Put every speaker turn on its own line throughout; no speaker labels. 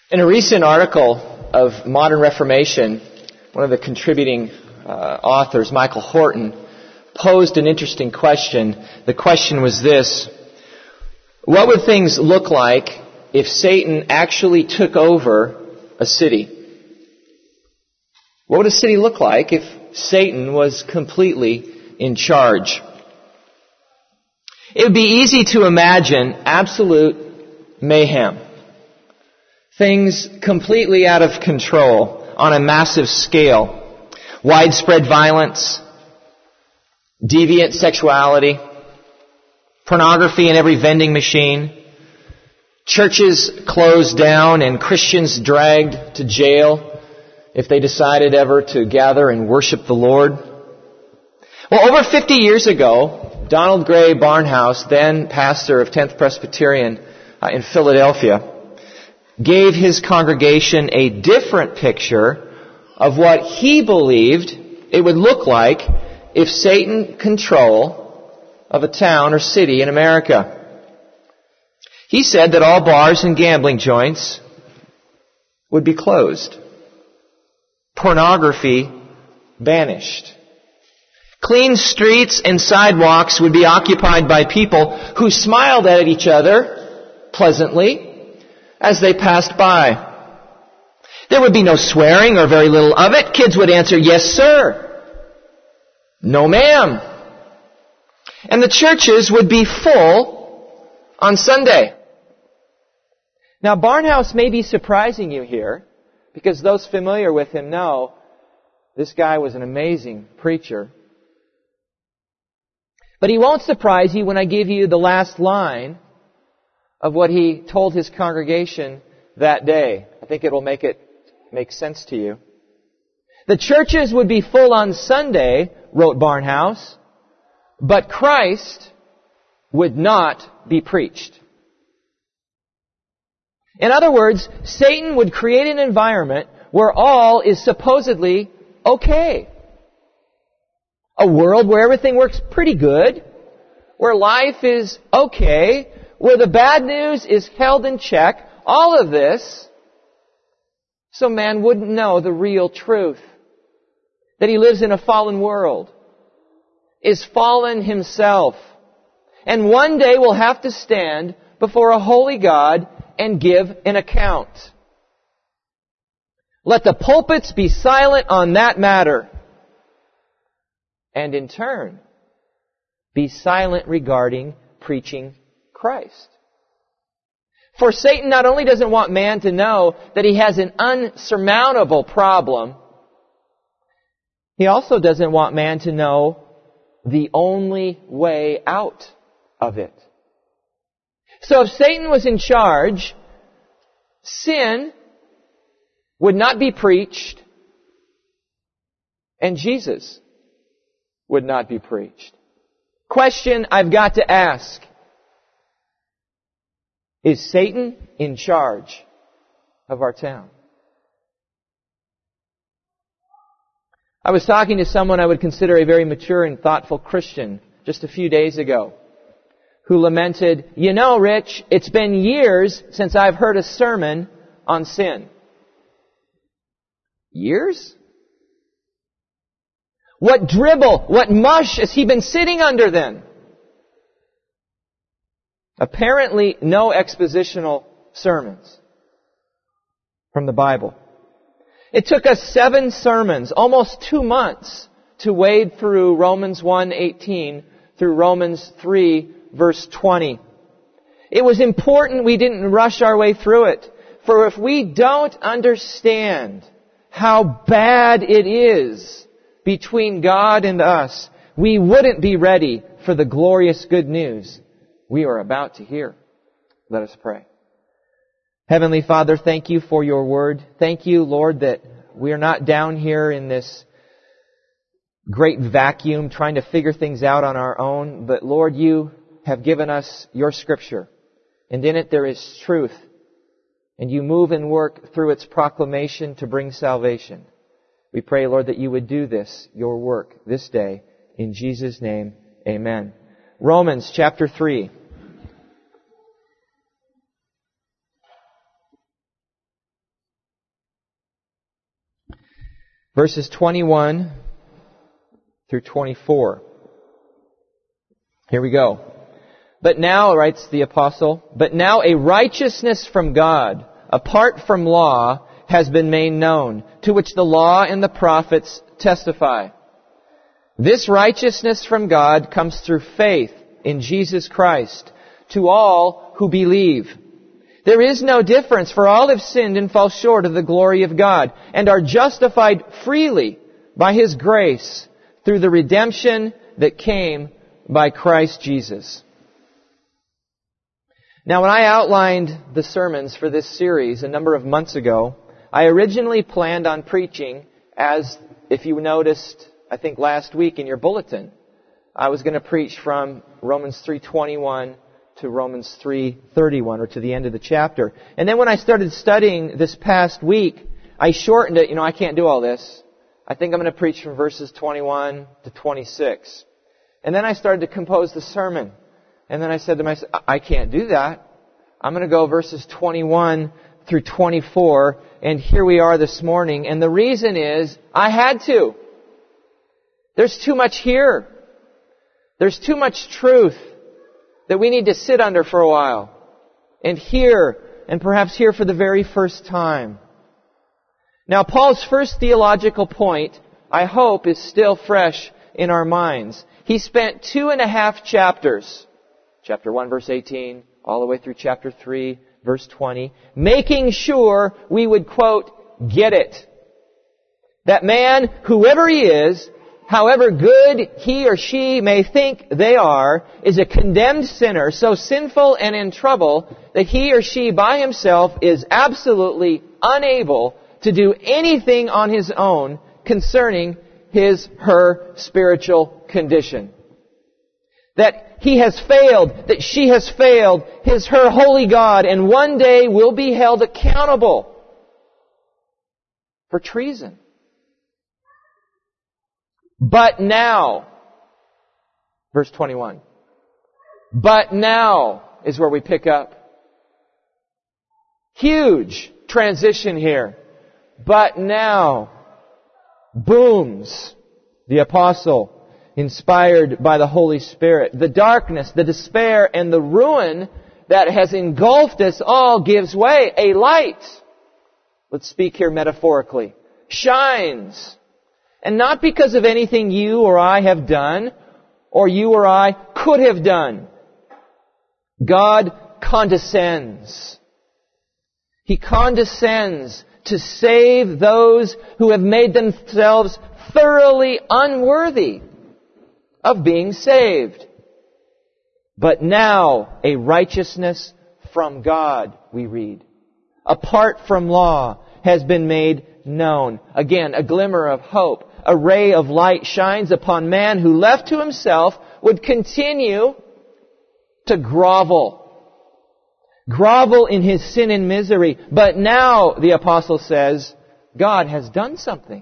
In a recent article of Modern Reformation, one of the contributing authors, Michael Horton, posed an interesting question. The question was this: what would things look like if Satan actually took over a city? What would a city look like if Satan was completely in charge? It would be easy to imagine absolute mayhem. Things completely out of control on a massive scale. Widespread violence, deviant sexuality, pornography in every vending machine, churches closed down and Christians dragged to jail if they decided ever to gather and worship the Lord. Well, over 50 years ago, Donald Gray Barnhouse, then pastor of 10th Presbyterian in Philadelphia, gave his congregation a different picture of what he believed it would look like if Satan control of a town or city in America. He said that all bars and gambling joints would be closed. Pornography banished. Clean streets and sidewalks would be occupied by people who smiled at each other pleasantly as they passed by. There would be no swearing or very little of it. Kids would answer, "Yes, sir." "No, ma'am." And the churches would be full on Sunday. Now, Barnhouse may be surprising you here, because those familiar with him know this guy was an amazing preacher. But he won't surprise you when I give you the last line of what he told his congregation that day. I think it will make sense to you. The churches would be full on Sunday, wrote Barnhouse, but Christ would not be preached. In other words, Satan would create an environment where all is supposedly okay. A world where everything works pretty good, where life is okay, where the bad news is held in check, all of this, so man wouldn't know the real truth. That he lives in a fallen world, is fallen himself, and one day will have to stand before a holy God and give an account. Let the pulpits be silent on that matter, and in turn, be silent regarding preaching Christ. For Satan not only doesn't want man to know that he has an unsurmountable problem, he also doesn't want man to know the only way out of it. So if Satan was in charge, sin would not be preached, and Jesus would not be preached. Question I've got to ask: is Satan in charge of our town? I was talking to someone I would consider a very mature and thoughtful Christian just a few days ago, who lamented, "You know, Rich, it's been years since I've heard a sermon on sin." Years? What dribble, what mush has he been sitting under then? Apparently, no expositional sermons from the Bible. It took us 7 sermons, almost 2 months, to wade through Romans 1:18 through Romans 3, verse 20. It was important we didn't rush our way through it. For if we don't understand how bad it is between God and us, we wouldn't be ready for the glorious good news we are about to hear. Let us pray. Heavenly Father, thank you for your word. Thank you, Lord, that we are not down here in this great vacuum trying to figure things out on our own, but Lord, you have given us your scripture, and in it there is truth, and you move and work through its proclamation to bring salvation. We pray, Lord, that you would do this, your work, this day. In Jesus' name, amen. Romans chapter 3. verses 21 through 24. Here we go. But now, writes the apostle, but now a righteousness from God, apart from law, has been made known, to which the law and the prophets testify. This righteousness from God comes through faith in Jesus Christ to all who believe. There is no difference, for all have sinned and fall short of the glory of God, and are justified freely by His grace through the redemption that came by Christ Jesus. Now, when I outlined the sermons for this series a number of months ago, I originally planned on preaching, as if you noticed, I think last week in your bulletin, I was going to preach from Romans 3:21 to Romans 3:31, or to the end of the chapter. And then when I started studying this past week, I shortened it. I can't do all this. I think I'm going to preach from verses 21 to 26. And then I started to compose the sermon. And then I said to myself, I can't do that. I'm going to go verses 21 through 24. And here we are this morning. And the reason is, I had to. There's too much here. There's too much truth that we need to sit under for a while. And hear, and perhaps hear for the very first time. Now, Paul's first theological point, I hope, is still fresh in our minds. He spent 2.5 chapters, chapter 1, verse 18, all the way through chapter 3, verse 20, making sure we would, quote, get it. That man, whoever he is, however good he or she may think they are, is a condemned sinner, so sinful and in trouble that he or she by himself is absolutely unable to do anything on his own concerning her spiritual condition. That he has failed, that she has failed, her holy God, and one day will be held accountable for treason. But now, verse 21, but now is where we pick up. Huge transition here. But now, booms the apostle, inspired by the Holy Spirit. The darkness, the despair, and the ruin that has engulfed us all gives way. A light, let's speak here metaphorically, shines. And not because of anything you or I have done, or you or I could have done. God condescends. He condescends to save those who have made themselves thoroughly unworthy of being saved. But now a righteousness from God, we read, apart from law, has been made known. Again, a glimmer of hope. A ray of light shines upon man who, left to himself, would continue to grovel. Grovel in his sin and misery. But now, the apostle says, God has done something.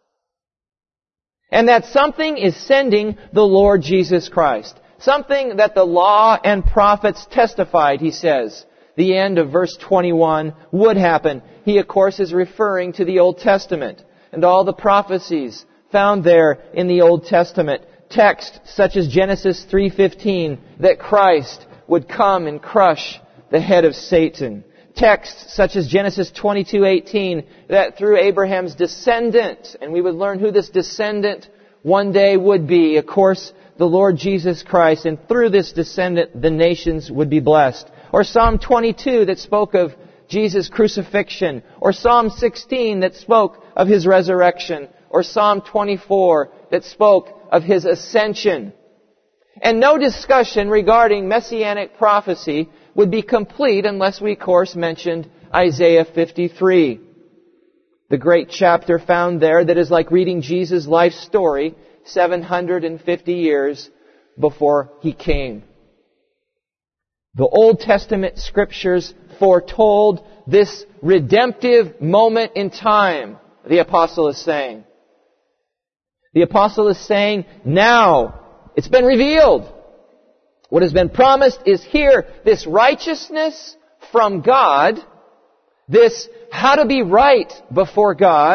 And that something is sending the Lord Jesus Christ. Something that the law and prophets testified, he says. The end of verse 21 would happen. He, of course, is referring to the Old Testament and all the prophecies found there in the Old Testament. Texts such as Genesis 3:15, that Christ would come and crush the head of Satan. Texts such as Genesis 22:18, that through Abraham's descendant, and we would learn who this descendant one day would be, of course, the Lord Jesus Christ, and through this descendant the nations would be blessed. Or Psalm 22 that spoke of Jesus' crucifixion, or Psalm 16 that spoke of His resurrection, or Psalm 24 that spoke of His ascension. And no discussion regarding messianic prophecy would be complete unless we, of course, mentioned Isaiah 53. The great chapter found there that is like reading Jesus' life story 750 years before He came. The Old Testament Scriptures foretold this redemptive moment in time, the apostle is saying. The apostle is saying, now, it's been revealed. What has been promised is here. This righteousness from God, this how to be right before God,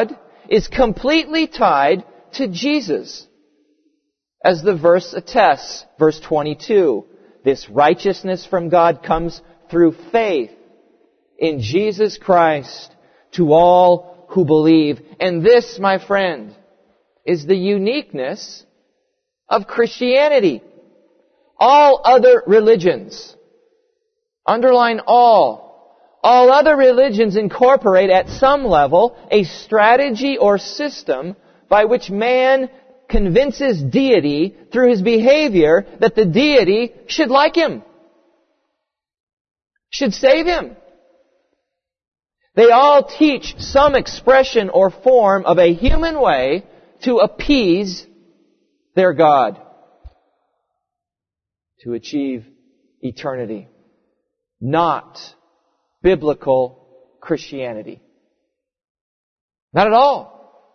is completely tied to Jesus. As the verse attests, verse 22, this righteousness from God comes through faith in Jesus Christ to all who believe. And this, my friend, is the uniqueness of Christianity. All other religions, underline all other religions incorporate at some level a strategy or system by which man convinces deity through his behavior that the deity should like him, should save him. They all teach some expression or form of a human way to appease their God, to achieve eternity. Not biblical Christianity. Not at all.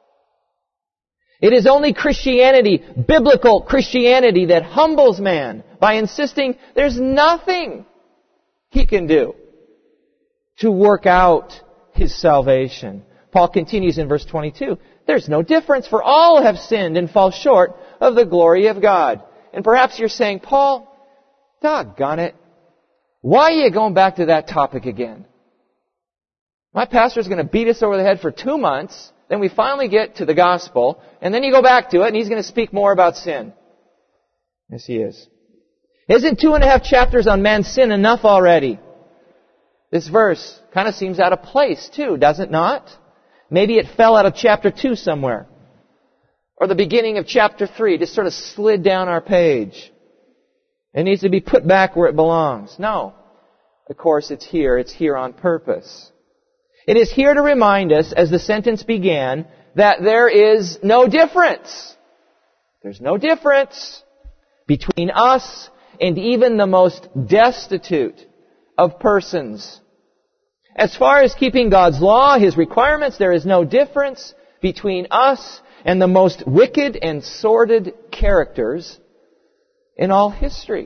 It is only Christianity, biblical Christianity, that humbles man by insisting there's nothing he can do to work out his salvation. Paul continues in verse 22, there's no difference, for all have sinned and fall short of the glory of God. And perhaps you're saying, Paul, doggone it, why are you going back to that topic again? My pastor's going to beat us over the head for 2 months, then we finally get to the gospel, and then you go back to it, and he's going to speak more about sin. Yes, he is. Isn't 2.5 chapters on man's sin enough already? This verse kind of seems out of place, too, does it not? Maybe it fell out of chapter 2 somewhere. Or the beginning of chapter 3, just sort of slid down our page. It needs to be put back where it belongs. No. Of course, it's here on purpose. It is here to remind us, as the sentence began, that there is no difference. There's no difference between us and even the most destitute of persons. As far as keeping God's law, His requirements, there is no difference between us and the most wicked and sordid characters in all history.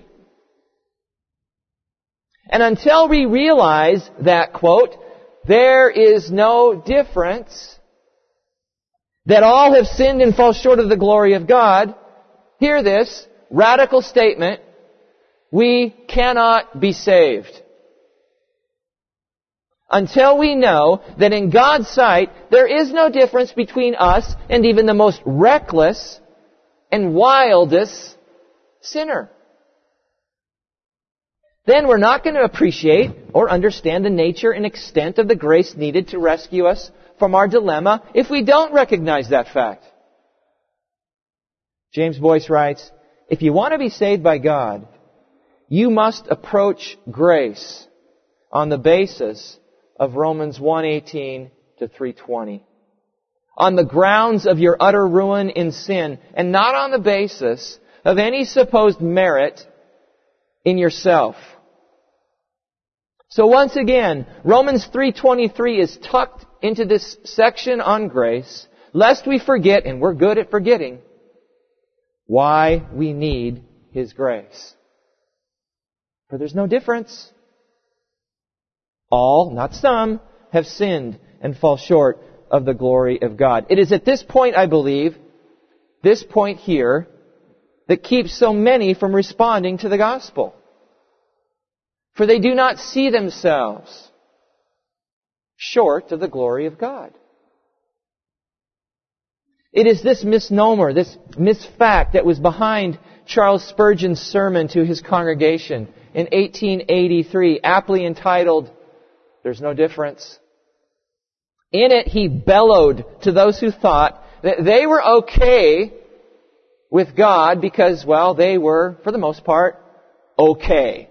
And until we realize that, quote, there is no difference, that all have sinned and fall short of the glory of God, hear this radical statement, we cannot be saved. Until we know that in God's sight, there is no difference between us and even the most reckless and wildest sinner. Then we're not going to appreciate or understand the nature and extent of the grace needed to rescue us from our dilemma if we don't recognize that fact. James Boyce writes, if you want to be saved by God, you must approach grace on the basis of Romans 1:18 to 3:20. On the grounds of your utter ruin in sin, and not on the basis of any supposed merit in yourself. So once again, Romans 3:23 is tucked into this section on grace, lest we forget, and we're good at forgetting, why we need His grace. For there's no difference. All, not some, have sinned and fall short of the glory of God. It is at this point, I believe, this point here, that keeps so many from responding to the gospel. For they do not see themselves short of the glory of God. It is this misnomer, this misfact that was behind Charles Spurgeon's sermon to his congregation in 1883, aptly entitled, There's No Difference. In it, he bellowed to those who thought that they were okay with God because, well, they were, for the most part, okay.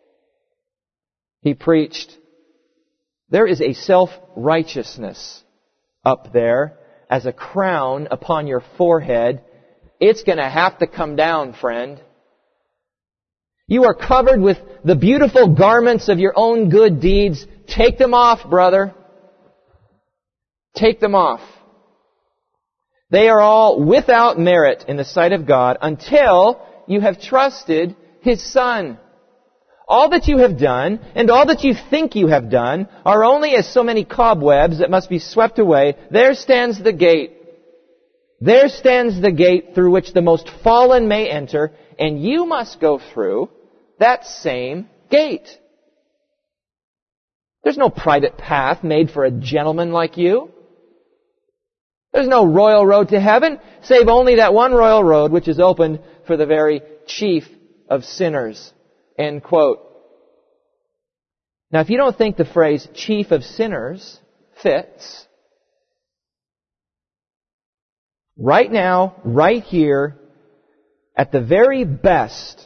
He preached, there is a self-righteousness up there as a crown upon your forehead. It's going to have to come down, friend. You are covered with the beautiful garments of your own good deeds. Take them off, brother. Take them off. They are all without merit in the sight of God until you have trusted His Son. all that you have done and all that you think you have done are only as so many cobwebs that must be swept away, there stands the gate. There stands the gate through which the most fallen may enter, and you must go through that same gate. There's no private path made for a gentleman like you. There's no royal road to heaven, save only that one royal road which is opened for the very chief of sinners. End quote. Now, if you don't think the phrase chief of sinners fits, right now, right here, at the very best,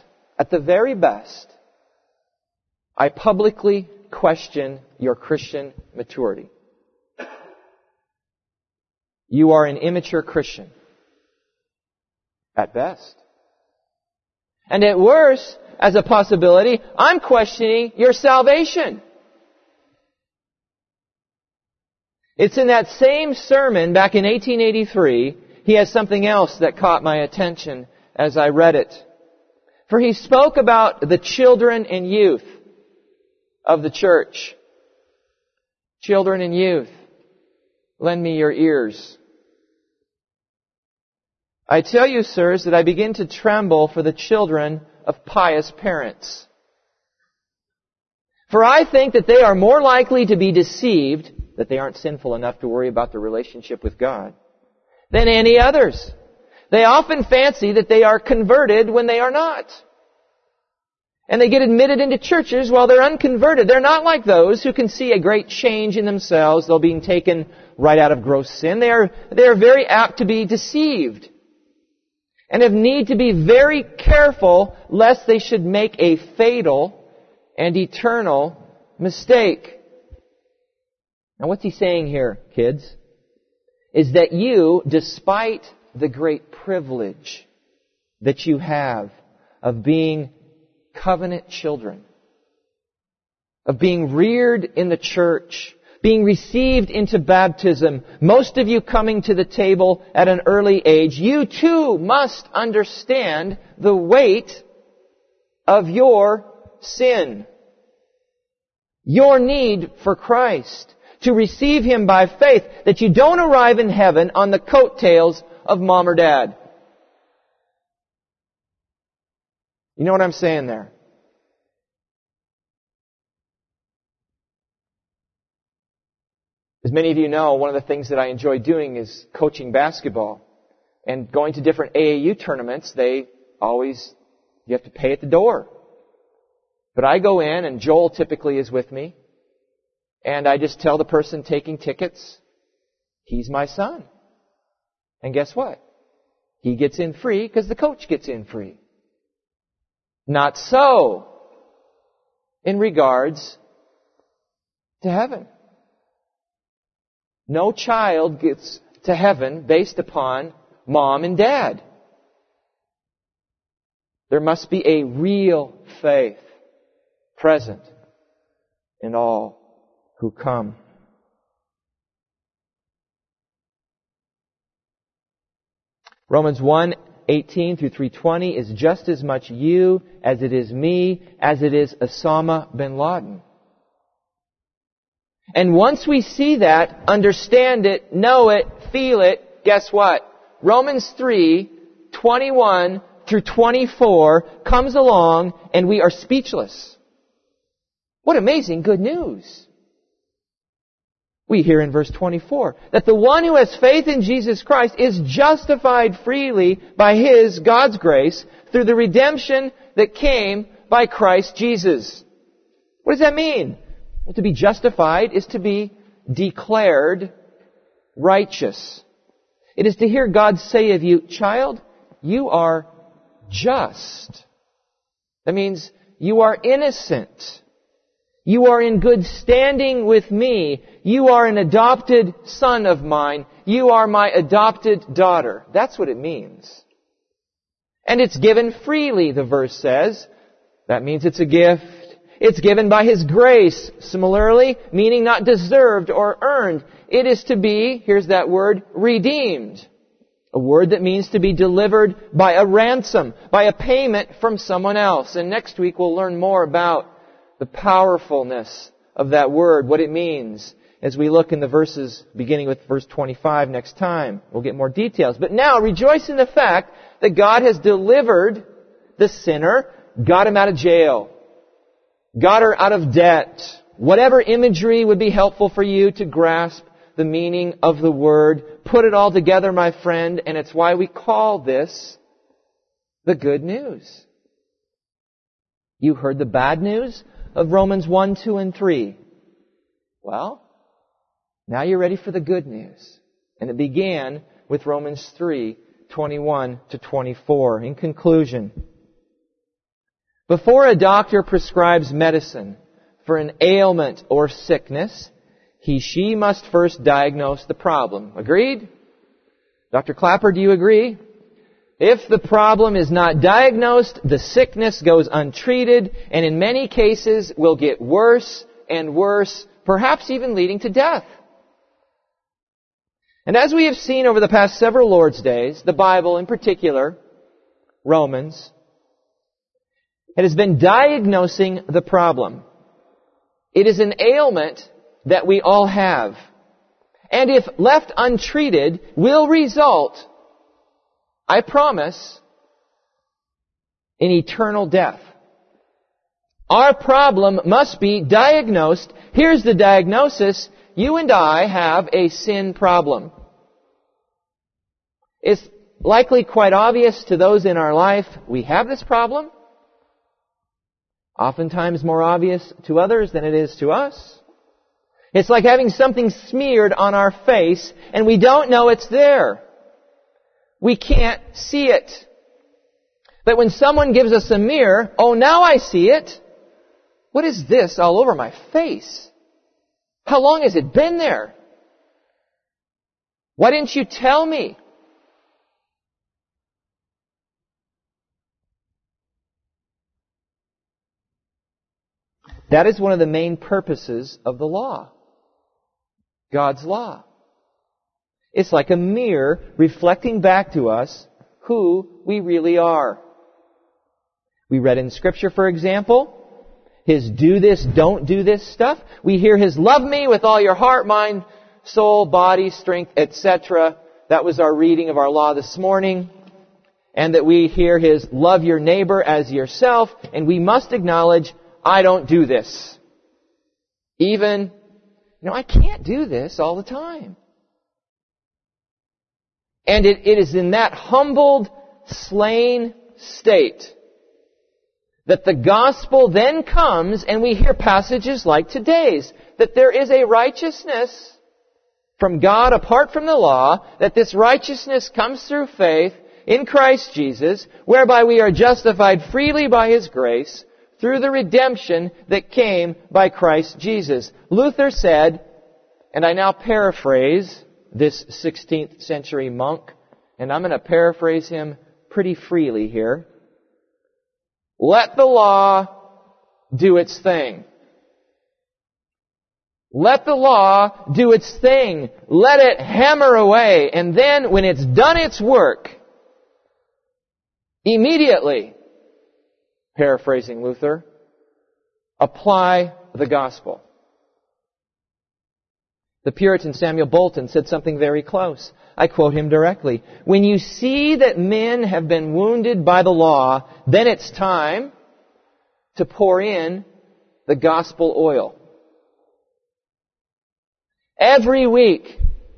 I publicly question your Christian maturity. You are an immature Christian. At best. And at worst, as a possibility, I'm questioning your salvation. It's in that same sermon back in 1883, he has something else that caught my attention as I read it. For he spoke about the children and youth of the church. Children and youth, lend me your ears. I tell you, sirs, that I begin to tremble for the children of pious parents. For I think that they are more likely to be deceived, that they aren't sinful enough to worry about their relationship with God, than any others. They often fancy that they are converted when they are not. And they get admitted into churches while they're unconverted. They're not like those who can see a great change in themselves, though being taken right out of gross sin. They are very apt to be deceived. And have need to be very careful lest they should make a fatal and eternal mistake. Now what's he saying here, kids? Is that you, despite the great privilege that you have of being covenant children, of being reared in the church, being received into baptism, most of you coming to the table at an early age, you too must understand the weight of your sin. Your need for Christ, to receive Him by faith, that you don't arrive in heaven on the coattails of mom or dad. You know what I'm saying there? As many of you know, one of the things that I enjoy doing is coaching basketball. And going to different AAU tournaments, you have to pay at the door. But I go in, and Joel typically is with me, and I just tell the person taking tickets, he's my son. And guess what? He gets in free because the coach gets in free. Not so in regards to heaven. No child gets to heaven based upon mom and dad. There must be a real faith present in all who come. Romans 1:18 through 3:20 is just as much you as it is me, as it is Osama bin Laden. And once we see that, understand it, know it, feel it, guess what? Romans 3:21 through 24 comes along and we are speechless. What amazing good news. We hear in verse 24 that the one who has faith in Jesus Christ is justified freely by His, God's grace, through the redemption that came by Christ Jesus. What does that mean? Well, to be justified is to be declared righteous. It is to hear God say of you, child, you are just. That means you are innocent. You are in good standing with me. You are an adopted son of mine. You are my adopted daughter. That's what it means. And it's given freely, the verse says. That means it's a gift. It's given by His grace. Similarly, meaning not deserved or earned. It is to be, here's that word, redeemed. A word that means to be delivered by a ransom, by a payment from someone else. And next week we'll learn more about the powerfulness of that word, what it means, as we look in the verses beginning with verse 25 next time. We'll get more details. But now, rejoice in the fact that God has delivered the sinner, got him out of jail, got her out of debt. Whatever imagery would be helpful for you to grasp the meaning of the word, put it all together, my friend, and it's why we call this the good news. You heard the bad news of Romans 1, 2, and 3. Well, now you're ready for the good news. And it began with Romans 3, 21 to 24. In conclusion, before a doctor prescribes medicine for an ailment or sickness, she must first diagnose the problem. Agreed? Dr. Clapper, do you agree? If the problem is not diagnosed, the sickness goes untreated, and in many cases will get worse and worse, perhaps even leading to death. And as we have seen over the past several Lord's Days, the Bible in particular, Romans, it has been diagnosing the problem. It is an ailment that we all have. And if left untreated, will result, I promise, in eternal death. Our problem must be diagnosed. Here's the diagnosis. You and I have a sin problem. It's likely quite obvious to those in our life we have this problem. Oftentimes more obvious to others than it is to us. It's like having something smeared on our face and we don't know it's there. We can't see it. But when someone gives us a mirror, oh, now I see it. What is this all over my face? How long has it been there? Why didn't you tell me? That is one of the main purposes of the law. God's law. It's like a mirror reflecting back to us who we really are. We read in Scripture, for example, His do this, don't do this stuff. We hear His love me with all your heart, mind, soul, body, strength, etc. That was our reading of our law this morning. And that we hear His love your neighbor as yourself. And we must acknowledge, I don't do this. Even, I can't do this all the time. And it is in that humbled, slain state that the gospel then comes and we hear passages like today's. That there is a righteousness from God apart from the law. That this righteousness comes through faith in Christ Jesus. Whereby we are justified freely by His grace through the redemption that came by Christ Jesus. Luther said, and I now paraphrase this 16th century monk, and I'm going to paraphrase him pretty freely here. Let the law do its thing. Let the law do its thing. Let it hammer away. And then when it's done its work, immediately, paraphrasing Luther, apply the gospel. The Puritan Samuel Bolton said something very close. I quote him directly. When you see that men have been wounded by the law, then it's time to pour in the gospel oil. Every week,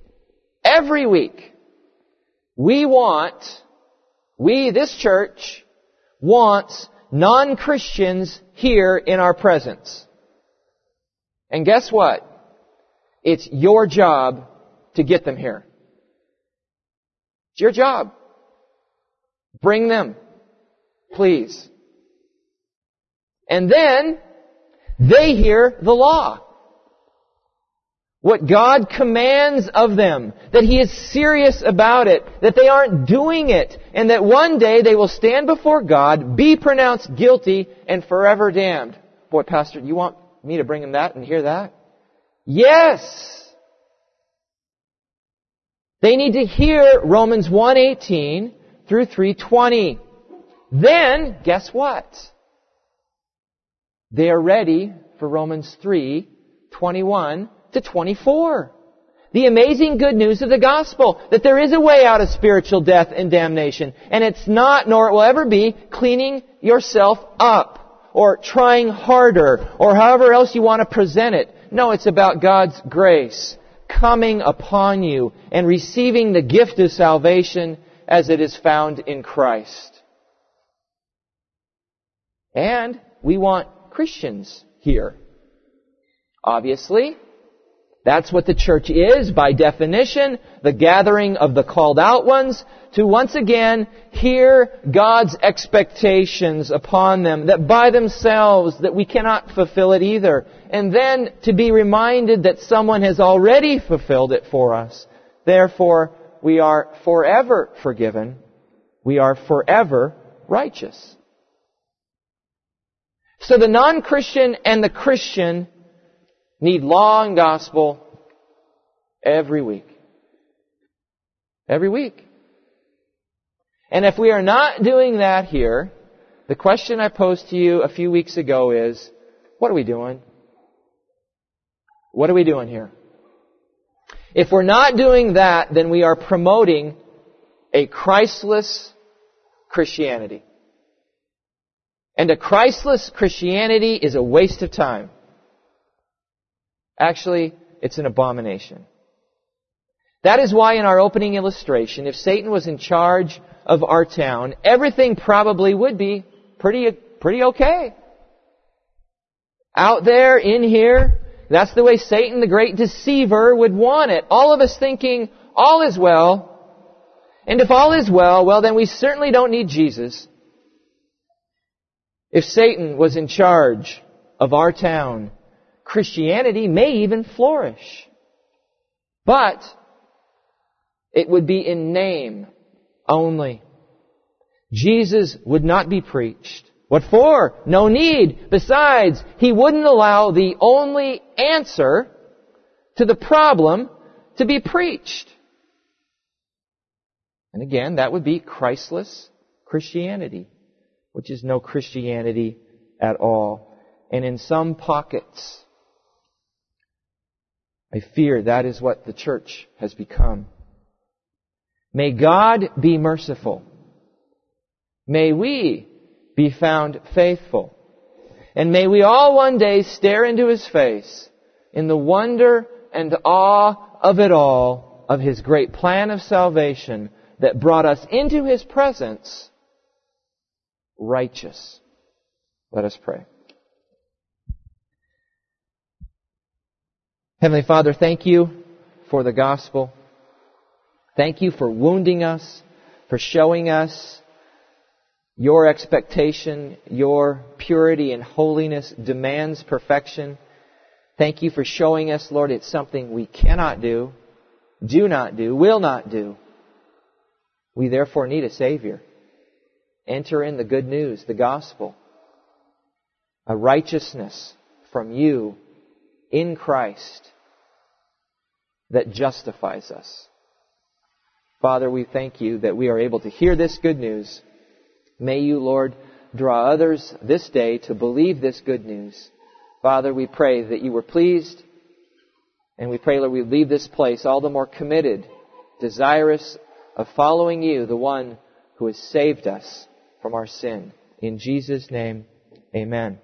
this church wants non-Christians here in our presence. And guess what? It's your job to get them here. It's your job. Bring them, please. And then they hear the law. What God commands of them. That He is serious about it. That they aren't doing it. And that one day they will stand before God, be pronounced guilty, and forever damned. Boy, Pastor, you want me to bring them that and hear that? Yes! They need to hear Romans 1:18 through 3:20. Then, guess what? they are ready for Romans 3:21 to 24. The amazing good news of the gospel, that there is a way out of spiritual death and damnation. And it's not, nor it will ever be, cleaning yourself up, or trying harder, or however else you want to present it. No, it's about God's grace coming upon you and receiving the gift of salvation as it is found in Christ. And we want Christians here. Obviously, that's what the church is by definition, the gathering of the called out ones, to once again hear God's expectations upon them, that by themselves that we cannot fulfill it either. And then to be reminded that someone has already fulfilled it for us. Therefore, we are forever forgiven. We are forever righteous. So the non-Christian and the Christian need law and gospel every week. Every week. And if we are not doing that here, the question I posed to you a few weeks ago is, what are we doing? What are we doing here? If we're not doing that, then we are promoting a Christless Christianity. And a Christless Christianity is a waste of time. Actually, it's an abomination. That is why in our opening illustration, if Satan was in charge of our town, everything probably would be pretty okay. Out there, in here, that's the way Satan, the great deceiver, would want it. All of us thinking, all is well. And if all is well, then we certainly don't need Jesus. If Satan was in charge of our town, Christianity may even flourish. But it would be in name only. Jesus would not be preached. What for? No need. Besides, He wouldn't allow the only answer to the problem to be preached. And again, that would be Christless Christianity, which is no Christianity at all. And in some pockets, I fear that is what the church has become. May God be merciful. May we be found faithful. And may we all one day stare into His face in the wonder and awe of it all, of His great plan of salvation that brought us into His presence righteous. Let us pray. Heavenly Father, thank You for the gospel. Thank You for wounding us, for showing us Your expectation, Your purity and holiness demands perfection. Thank You for showing us, Lord, it's something we cannot do not do, will not do. We therefore need a Savior. Enter in the good news, the gospel. A righteousness from You in Christ that justifies us. Father, we thank You that we are able to hear this good news. May You, Lord, draw others this day to believe this good news. Father, we pray that You were pleased, and we pray, Lord, we leave this place all the more committed, desirous of following You, the one who has saved us from our sin. In Jesus' name, amen.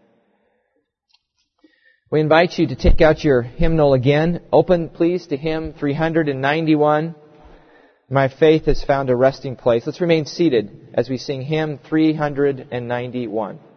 We invite you to take out your hymnal again. Open, please, to hymn 391. My faith has found a resting place. Let's remain seated as we sing hymn 391.